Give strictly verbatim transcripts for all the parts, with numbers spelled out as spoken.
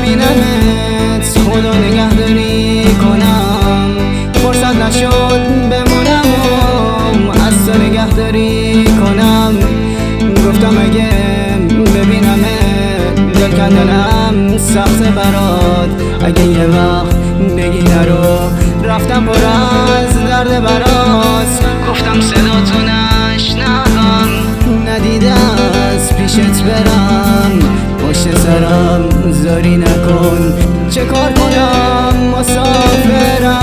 نبینمت خدا نگهداری کنم، فرصت نشد بمونم و از تو نگهداری کنم. گفتم اگه ببینمت دل کندنم سخت برات، اگه یه وقت بگی نرو رفتم پر از درد برات. گفتم صدا تو نشنوم ندیده از پیشت برم، پشت سرم زاری نکن چه کار کنم مسافرم.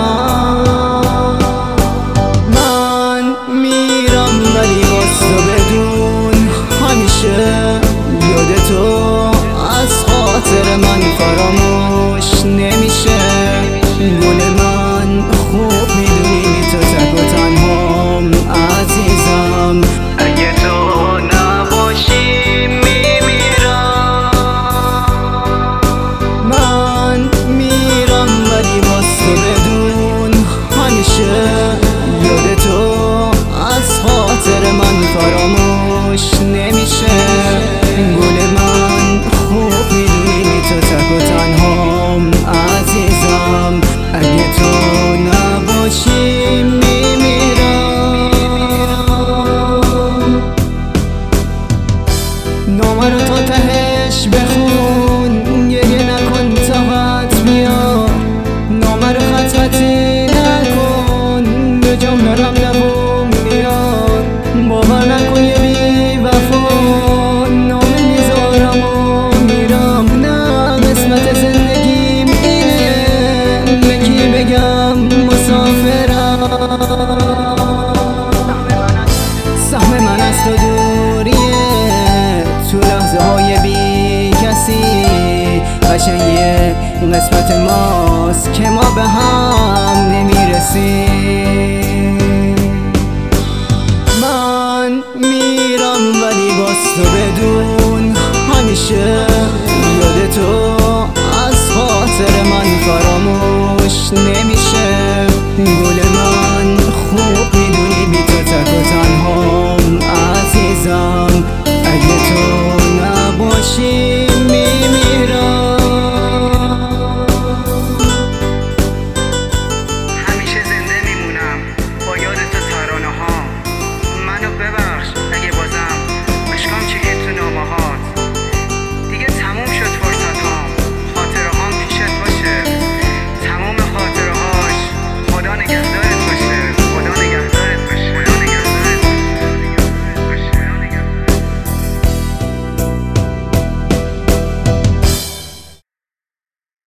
من میرم ولی باز تو بدون همیشه یاد تو از خاطر من فراموش نمیشه. گل من خوب میدونی تو تک و تنهام عزیزم، اگه تو نباشی میمیرم. من میرم ولی باز تو بدون همیشه یاد تو از خاطر من فراموش نمیشه. گل من خوب میدونی تو تک و تنهام عزیزم، اگه تو نباشی میمیرم. نامه رو تا تهش بخون، گریه نکن طاقت بیار، نامه رو خط خطی نکن، به جام دارم لبم میاد. باور نکن یه بی وفا نامه میذارم و میرم، نه قسمت زندگیم اینه بکی بگم مسافرم. سهم من از تو دوریه تو لحظه های بی کسی، قشنگیه قسمت ماست که ما به هم نمیرسیم. من میرم ولی باز تو بدون همیشه یاد تو از خاطر من فراموش نمیشه. گل